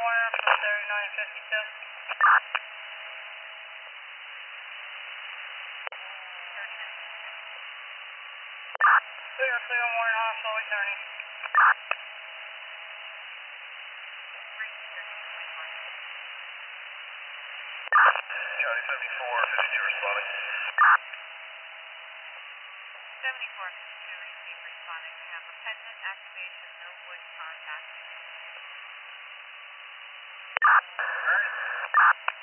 Warner from 3952. Clear Warren Hospital returning. 74, 52 responding. 7452 receive responding. We have repentant activation, no voice contact. Alright.